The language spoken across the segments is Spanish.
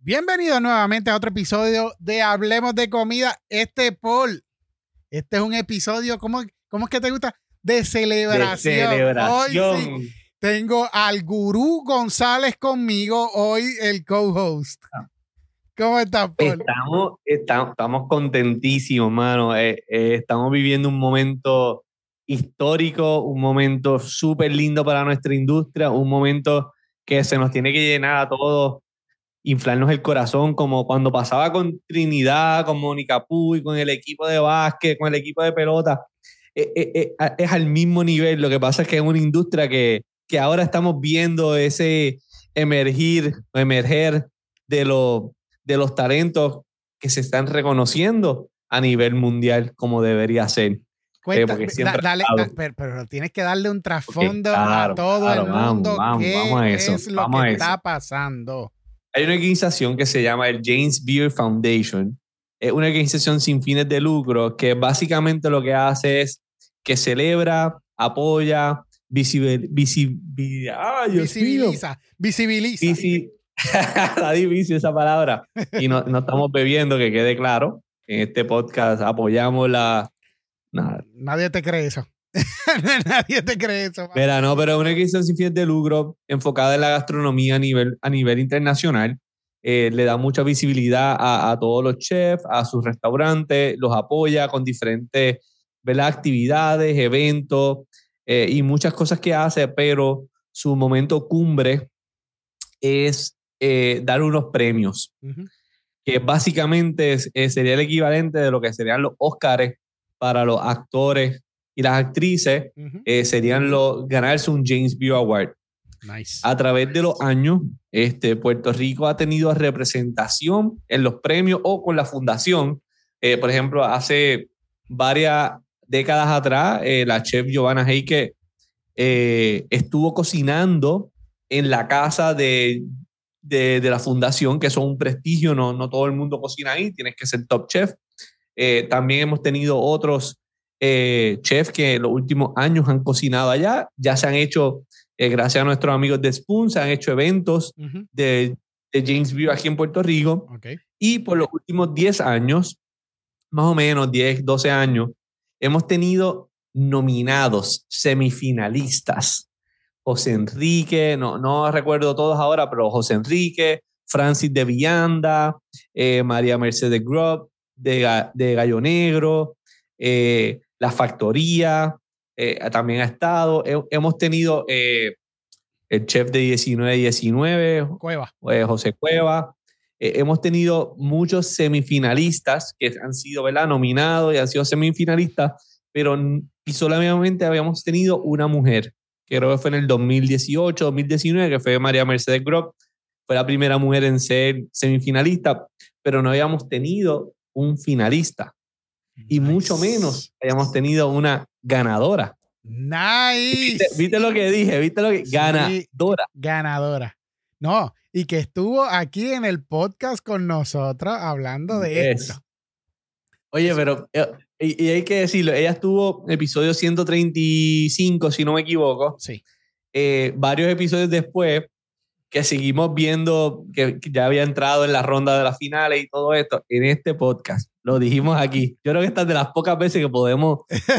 Bienvenidos nuevamente a otro episodio de Hablemos de Comida. Paul, este es un episodio, ¿cómo es que te gusta? De celebración. De celebración. Hoy sí, tengo al Gurú González conmigo, hoy el co-host. ¿Cómo estás, Paul? Estamos contentísimos, mano. Estamos viviendo un momento histórico, un momento súper lindo para nuestra industria, un momento que se nos tiene que llenar a todos, inflarnos el corazón, como cuando pasaba con Trinidad, con Mónica Puy, con el equipo de básquet, con el equipo de pelota. Es al mismo nivel. Lo que pasa es que es una industria que ahora estamos viendo ese emerger de los talentos que se están reconociendo a nivel mundial como debería ser. Porque pero tienes que darle un trasfondo a todo el mundo. Vamos a eso. ¿Qué es lo que está pasando? Hay una organización que se llama el James Beard Foundation. Es una organización sin fines de lucro que básicamente lo que hace es que celebra, apoya, visibiliza. Está difícil esa palabra. Y no estamos bebiendo, que quede claro. En este podcast apoyamos la... Nadie te cree eso. Nadie te cree eso. Mira, no, pero es una organización sin fines de lucro enfocada en la gastronomía a nivel internacional. Le da mucha visibilidad a todos los chefs, a sus restaurantes, los apoya con diferentes, ¿verdad?, actividades, eventos y muchas cosas que hace, pero su momento cumbre es dar unos premios, que básicamente sería el equivalente de lo que serían los Óscares para los actores y las actrices, serían ganarse un James Beard Award. Nice. A través de los años, Puerto Rico ha tenido representación en los premios o con la fundación. Por ejemplo, hace varias décadas atrás, la chef Giovanna Heike estuvo cocinando en la casa de la fundación, que son un prestigio, no todo el mundo cocina ahí, tienes que ser top chef. También hemos tenido otros chefs que en los últimos años han cocinado allá, ya se han hecho, gracias a nuestros amigos de Spoon, se han hecho eventos de James Beard aquí en Puerto Rico. Okay. Y por los últimos 10 años, más o menos 10, 12 años, hemos tenido nominados, semifinalistas. José Enrique, no recuerdo todos ahora, pero José Enrique, Francis de Vianda, María Mercedes Grob, de Gallo Negro, La Factoría, también ha estado. Hemos tenido el chef de 1919, Cueva. José Cueva. Hemos tenido muchos semifinalistas que han sido, ¿verdad?, nominados y han sido semifinalistas, pero y solamente habíamos tenido una mujer, que creo que fue en el 2018, 2019, que fue María Mercedes Grob. Fue la primera mujer en ser semifinalista, pero no habíamos tenido un finalista. Y mucho menos hayamos tenido una ganadora. Nice. ¿Viste lo que dije? ¿Viste lo que? Sí, Ganadora. No, y que estuvo aquí en el podcast con nosotros hablando de esto. Oye, pero y hay que decirlo, ella estuvo en episodio 135, si no me equivoco. Sí. Varios episodios después, que seguimos viendo que ya había entrado en la ronda de las finales y todo esto, en este podcast. Lo dijimos aquí. Yo creo que esta es de las pocas veces que podemos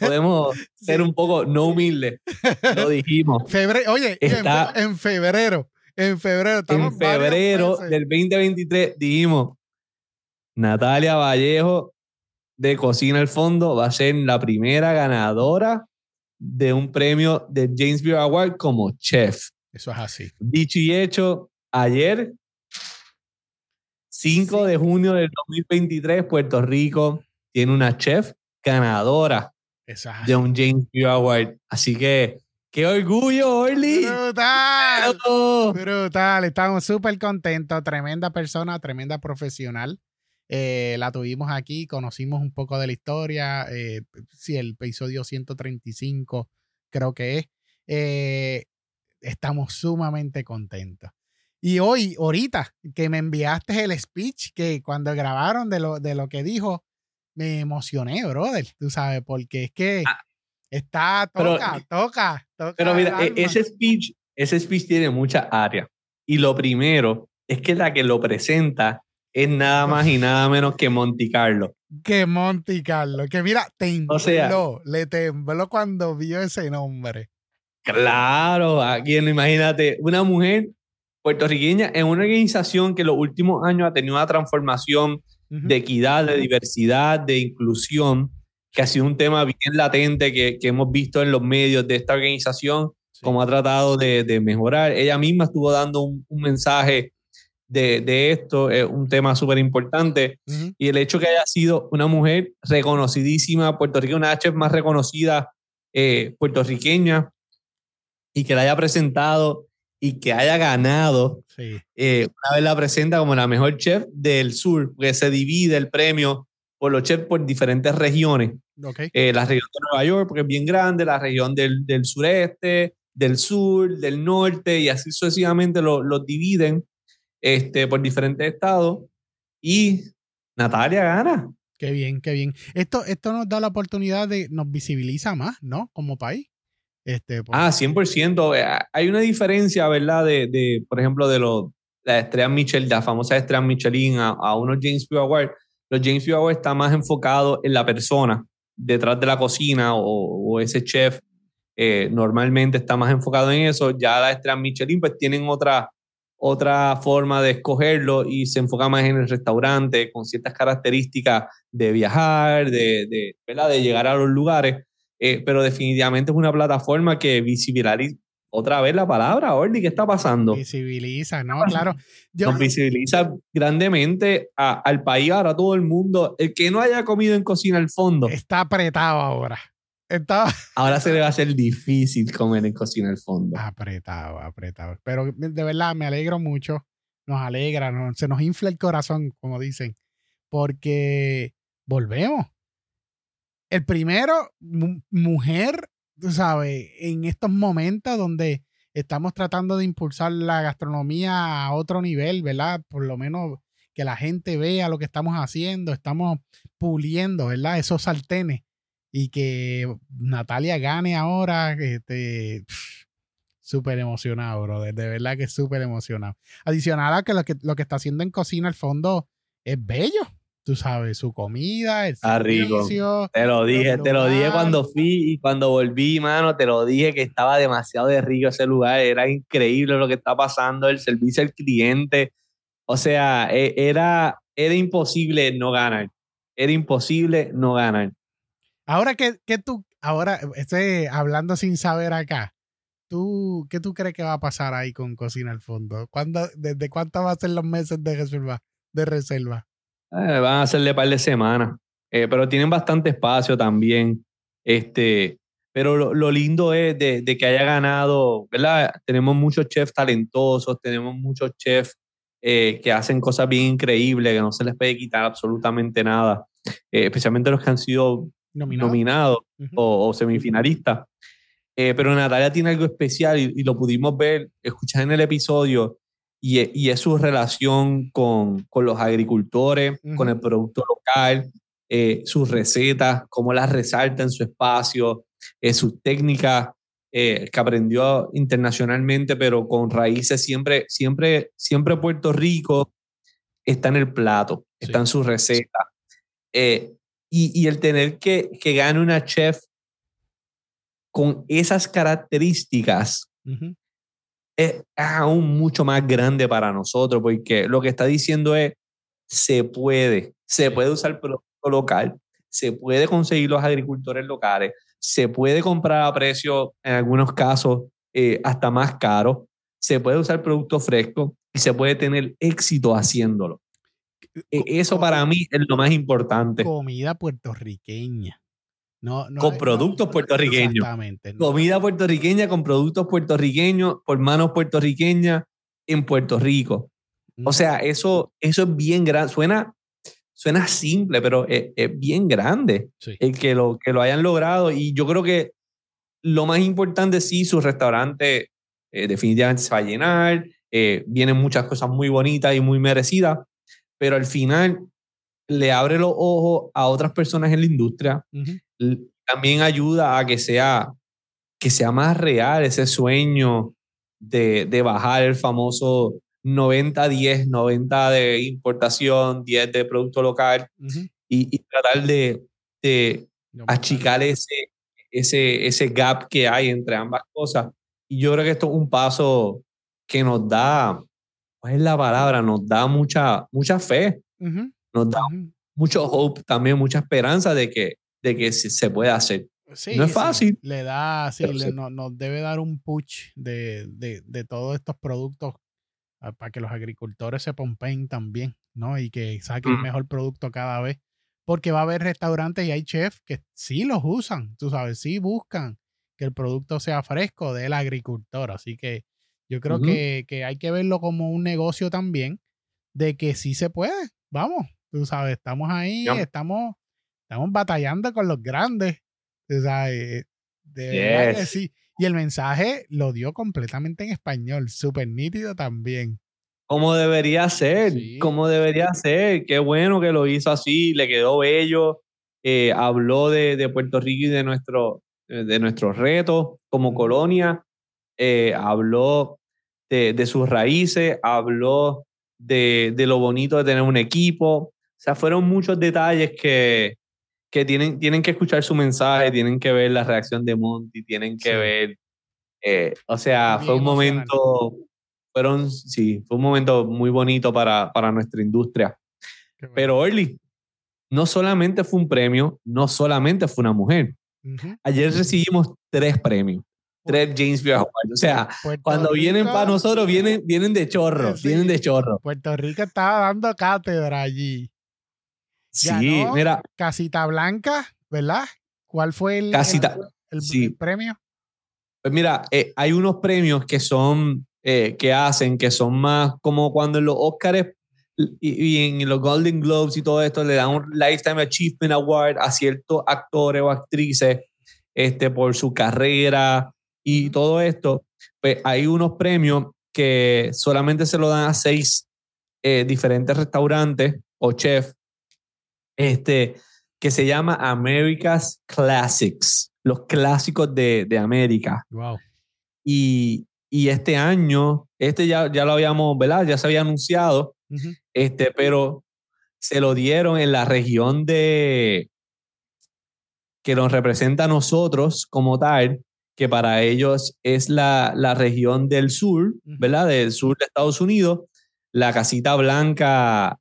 ser un poco no humildes. Lo dijimos. Oye, en febrero. En febrero del 2023 dijimos, Natalia Vallejo de Cocina al Fondo va a ser la primera ganadora de un premio de James Beard Award como chef. Eso es así. Dicho y hecho, ayer, 5 de junio del 2023, Puerto Rico tiene una chef ganadora de un James Beard Award. Así que, ¡qué orgullo, Orly! ¡Brutal! Brutal. Estamos súper contentos. Tremenda persona, tremenda profesional. La tuvimos aquí, conocimos un poco de la historia. Sí, el episodio 135 creo que es. Estamos sumamente contentos. Y hoy, ahorita, que me enviaste el speech, que cuando grabaron de lo que dijo, me emocioné, brother, tú sabes, porque es que toca. Pero mira, ese speech tiene muchas áreas. Y lo primero es que la que lo presenta es nada más y nada menos que Monte Carlo. Que Monte Carlo, que mira, tembló, O sea, le tembló cuando vio ese nombre. Claro, aquí imagínate, una mujer puertorriqueña en una organización que en los últimos años ha tenido una transformación de equidad, de diversidad, de inclusión, que ha sido un tema bien latente que hemos visto en los medios de esta organización, cómo ha tratado de mejorar. Ella misma estuvo dando un mensaje de esto, es un tema súper importante. Y el hecho que haya sido una mujer reconocidísima, puertorriqueña, una chef más reconocida puertorriqueña, y que la haya presentado y que haya ganado, una vez la presenta como la mejor chef del sur, porque se divide el premio por los chefs por diferentes regiones. La región de Nueva York, porque es bien grande, la región del sureste, del sur, del norte, y así sucesivamente los dividen por diferentes estados, y Natalia gana. Qué bien, qué bien. Esto nos da la oportunidad nos visibiliza más, ¿no? Como país. 100%. Hay una diferencia, ¿verdad? De por ejemplo, de las estrellas Michelin, las famosas estrellas Michelin a unos James Beard Awards. Los James Beard Awards están más enfocados en la persona detrás de la cocina, o ese chef normalmente está más enfocado en eso. Ya las estrellas Michelin pues tienen otra forma de escogerlo y se enfoca más en el restaurante, con ciertas características de viajar, ¿verdad? De llegar a los lugares. Pero definitivamente es una plataforma que visibiliza, otra vez la palabra, Orly, ¿qué está pasando? Visibiliza, ¿no? Claro. Nos visibiliza grandemente al país, ahora todo el mundo. El que no haya comido en Cocina al Fondo está apretado ahora. Ahora se le va a hacer difícil comer en Cocina al Fondo. Apretado. Pero de verdad me alegro mucho. Nos alegra, se nos infla el corazón, como dicen, porque volvemos. El primero, mujer, tú sabes, en estos momentos donde estamos tratando de impulsar la gastronomía a otro nivel, ¿verdad? Por lo menos que la gente vea lo que estamos haciendo, estamos puliendo, ¿verdad? Esos sartenes, y que Natalia gane ahora, súper emocionado, brother, de verdad que súper emocionado. Adicional a que lo que está haciendo en Cocina al Fondo es bello. Tú sabes, su comida, el servicio. Te lo dije cuando fui y cuando volví, mano, te lo dije que estaba demasiado de rico ese lugar. Era increíble lo que está pasando, el servicio al cliente. O sea, era imposible no ganar. Era imposible no ganar. Ahora ahora estoy hablando sin saber acá. ¿Qué tú crees que va a pasar ahí con Cocina al Fondo? ¿Desde cuánto va a ser los meses de reserva? Van a hacerle un par de semanas, pero tienen bastante espacio también. Pero lo lindo es de que haya ganado, ¿verdad? Tenemos muchos chefs talentosos, tenemos muchos chefs que hacen cosas bien increíbles, que no se les puede quitar absolutamente nada, especialmente los que han sido nominados o semifinalistas. Pero Natalia tiene algo especial y lo pudimos ver, escuchar en el episodio. Y es su relación con los agricultores, con el producto local, sus recetas, cómo las resalta en su espacio, sus técnicas que aprendió internacionalmente, pero con raíces siempre Puerto Rico está en el plato, está en su receta. Y el tener que gane una chef con esas características es aún mucho más grande para nosotros, porque lo que está diciendo es, se puede usar producto local, se puede conseguir los agricultores locales, se puede comprar a precio, en algunos casos, hasta más caro, se puede usar producto fresco y se puede tener éxito haciéndolo. Eso para mí es lo más importante. Comida puertorriqueña. Con productos puertorriqueños. Exactamente. Comida puertorriqueña con productos puertorriqueños, por manos puertorriqueñas en Puerto Rico. O sea, eso es bien grande. Suena simple, pero es bien grande el que lo hayan logrado. Y yo creo que lo más importante, sí, su restaurante definitivamente se va a llenar. Vienen muchas cosas muy bonitas y muy merecidas, pero al final le abre los ojos a otras personas en la industria. También ayuda a que sea más real ese sueño de bajar el famoso 90-10, 90 de importación, 10 de producto local, y tratar de achicar ese gap que hay entre ambas cosas. Y yo creo que esto es un paso que nos da, ¿cuál es la palabra? Nos da mucha fe, nos da mucho hope también, mucha esperanza de que se puede hacer. Sí, no es fácil. Sí. Le da, sí, nos debe dar un push de todos estos productos para que los agricultores se pompen también, ¿no? Y que saquen mejor producto cada vez. Porque va a haber restaurantes y hay chefs que sí los usan, tú sabes, sí buscan que el producto sea fresco del agricultor. Así que yo creo que hay que verlo como un negocio también, de que sí se puede. Vamos, tú sabes, estamos ahí, estamos batallando con los grandes. O sea, de verdad que sí. Y el mensaje lo dio completamente en español, súper nítido también. Como debería ser, como debería ser. Qué bueno que lo hizo así, le quedó bello. Habló de Puerto Rico y de nuestros retos como colonia. Habló de sus raíces, habló de lo bonito de tener un equipo. O sea, fueron muchos detalles que tienen que escuchar su mensaje, tienen que ver la reacción de Monty, tienen que ver, o sea, fue un momento, fue un momento muy bonito para nuestra industria. Bueno. Pero Early, no solamente fue un premio, no solamente fue una mujer. Ayer recibimos 3 premios. 3 James Beard Awards. O sea, cuando vienen para nosotros, vienen de chorro, vienen de chorro. Puerto Rico estaba dando cátedra allí. Sí, ganó mira. Casita Blanca, ¿verdad? ¿Cuál fue el premio? Pues mira, hay unos premios que son, que son más como cuando en los Oscars y en los Golden Globes y todo esto le dan un Lifetime Achievement Award a ciertos actores o actrices por su carrera y todo esto. Pues hay unos premios que solamente se lo dan a 6 diferentes restaurantes o chefs que se llama America's Classics, los clásicos de América. Wow. Y este año, ya lo habíamos, ¿verdad? Ya se había anunciado, pero se lo dieron en la región que nos representa a nosotros como tal, que para ellos es la región del sur, ¿verdad? Del sur de Estados Unidos. La Casita Blanca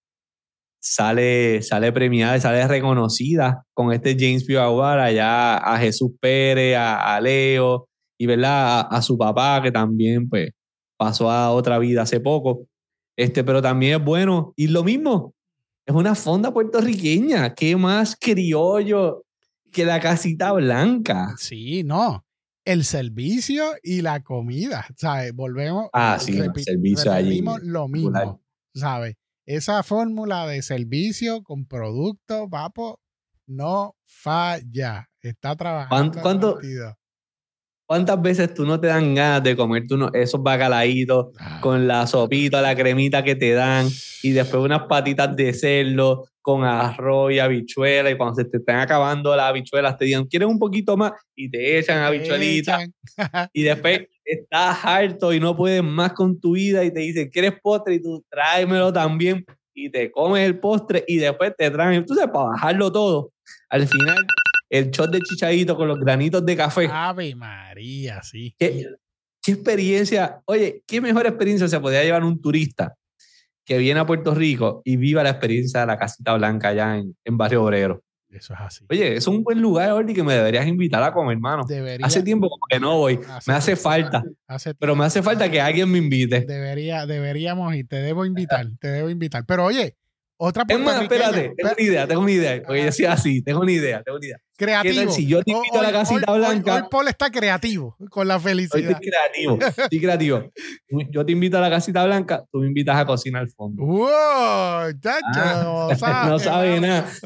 sale premiada y sale reconocida con este James Beard Award allá a Jesús Pérez, a Leo y ¿verdad? A su papá que también pues pasó a otra vida hace poco. Pero también es bueno. Y lo mismo, es una fonda puertorriqueña. ¿Qué más criollo que la Casita Blanca? Sí, no. El servicio y la comida, ¿sabes? Volvemos. Sí, el servicio allí. Lo mismo, ¿sabes? Esa fórmula de servicio con producto, papo, no falla. Está trabajando. ¿Cuántas veces tú no te dan ganas de comerte esos bacalaitos con la sopita, la cremita que te dan y después unas patitas de cerdo con arroz y habichuela y cuando se te están acabando las habichuelas te digan, ¿quieres un poquito más? Y te echan habichuelitas y después estás harto y no puedes más con tu vida y te dicen, ¿quieres postre? Y tú tráemelo también y te comes el postre y después te traen. Entonces, para bajarlo todo, al final, el shot de chichadito con los granitos de café. Ave María, sí. ¿Qué experiencia? Oye, ¿qué mejor experiencia se podría llevar un turista que viene a Puerto Rico y viva la experiencia de la Casita Blanca allá en Barrio Obrero? Eso es así. Oye, es un buen lugar, Orly, que me deberías invitar a comer, hermano. Hace tiempo como que no voy. Me hace falta. Pero me hace falta que alguien me invite. Deberíamos y te debo invitar. Pero oye, otra puertorriqueña. Espérate, tengo una idea. Porque yo soy así, tengo una idea. Creativo. ¿Qué tal si yo te invito a la Casita Blanca? Hoy Paul está creativo con la felicidad. Estoy creativo. Yo te invito a la Casita Blanca, tú me invitas a cocinar al fondo. ¡Wow! Chacho, no sabe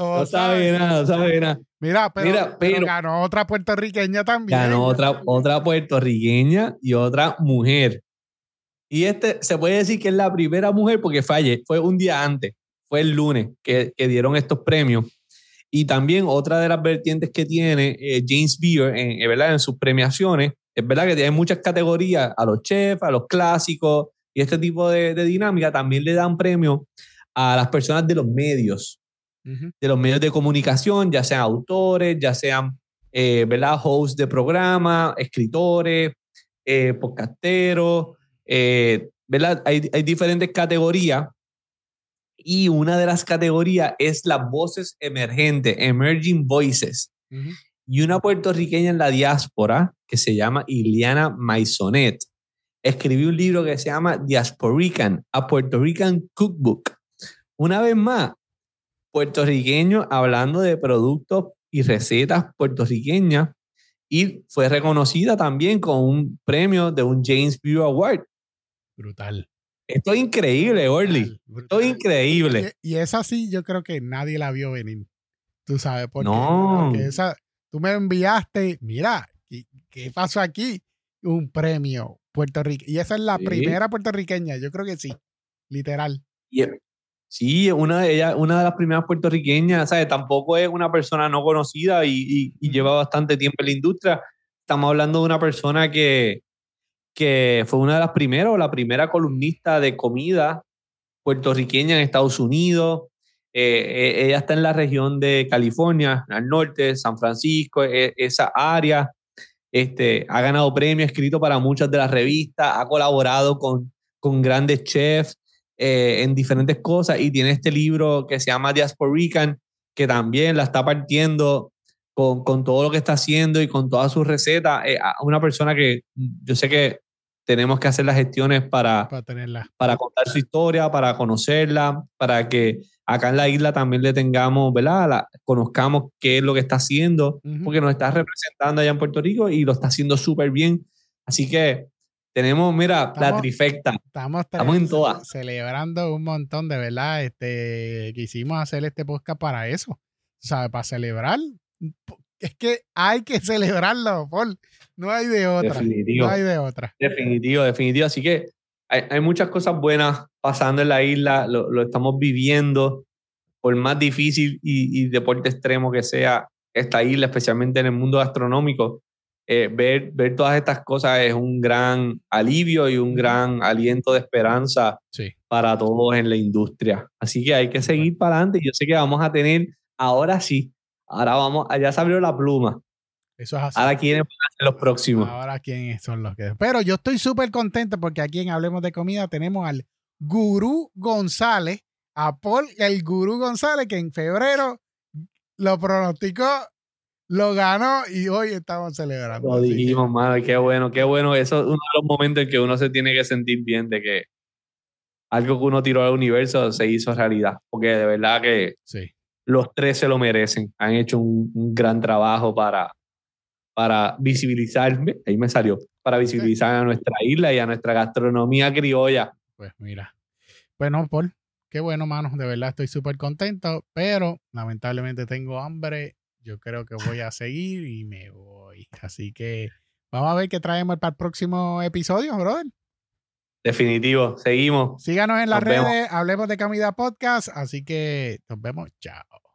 nada. Mira, pero ganó otra puertorriqueña también. Ganó otra puertorriqueña y otra mujer. Y se puede decir que es la primera mujer porque fue un día antes. Fue el lunes que dieron estos premios. Y también otra de las vertientes que tiene James Beard ¿verdad? En sus premiaciones, es verdad que tiene muchas categorías, a los chefs, a los clásicos, y este tipo de dinámica, también le dan premio a las personas de los medios, de los medios de comunicación, ya sean autores, ya sean, ¿verdad? Hosts de programa, escritores, podcasteros, ¿verdad? Hay diferentes categorías y una de las categorías es las voces emergentes, Emerging Voices. Y una puertorriqueña en la diáspora que se llama Iliana Maisonet escribió un libro que se llama Diasporican, a Puerto Rican Cookbook. Una vez más, puertorriqueños hablando de productos y recetas puertorriqueñas, y fue reconocida también con un premio de un James Beard Award. Brutal. Esto es increíble, Orly. Esto es increíble. Y esa sí, yo creo que nadie la vio venir. Tú sabes, porque esa, tú me enviaste, mira, ¿qué pasó aquí? Un premio puertorriqueño. Y esa es la primera puertorriqueña, yo creo que sí, literal. Sí, una de las primeras puertorriqueñas, ¿sabes? Tampoco es una persona no conocida y lleva bastante tiempo en la industria. Estamos hablando de una persona que fue una de las primeras, o la primera columnista de comida puertorriqueña en Estados Unidos. Ella está en la región de California, al norte, San Francisco, esa área. Ha ganado premios, ha escrito para muchas de las revistas, ha colaborado con grandes chefs en diferentes cosas, y tiene este libro que se llama Diasporican, que también la está partiendo con todo lo que está haciendo y con todas sus recetas. Una persona que yo sé que tenemos que hacer las gestiones para contar su historia, para conocerla, para que acá en la isla también le tengamos, ¿verdad? Conozcamos qué es lo que está haciendo, porque nos está representando allá en Puerto Rico y lo está haciendo súper bien. Así que tenemos, mira, la trifecta. Estamos en todas. Celebrando un montón, de verdad. Quisimos hacer este podcast para eso. ¿Sabes? Para celebrar. Es que hay que celebrarlo, Paul. No hay de otra. Definitivo. No hay de otra. Definitivo. Así que hay muchas cosas buenas pasando en la isla. Lo estamos viviendo. Por más difícil y deporte extremo que sea esta isla, especialmente en el mundo gastronómico, ver todas estas cosas es un gran alivio y un gran aliento de esperanza para todos en la industria. Así que hay que seguir para adelante. Yo sé que vamos a tener, ahora sí, ya se abrió la pluma. Eso es así. Ahora quiénes van a ser los próximos. Ahora quiénes son los que... Pero yo estoy súper contento porque aquí en Hablemos de Comida tenemos al Gurú González, a Paul, el Gurú González, que en febrero lo pronosticó, lo ganó y hoy estamos celebrando. Lo dijimos, madre, qué bueno. Eso es uno de los momentos en que uno se tiene que sentir bien de que algo que uno tiró al universo se hizo realidad, porque de verdad que los tres se lo merecen. Han hecho un gran trabajo para visibilizar, ahí me salió, para visibilizar a nuestra isla y a nuestra gastronomía criolla. Pues mira, bueno, Paul, qué bueno, mano, de verdad estoy súper contento, pero lamentablemente tengo hambre. Yo creo que voy a seguir y me voy. Así que vamos a ver qué traemos para el próximo episodio, brother. Definitivo, seguimos. Síganos en las redes, Hablemos de Comida Podcast. Así que nos vemos, chao.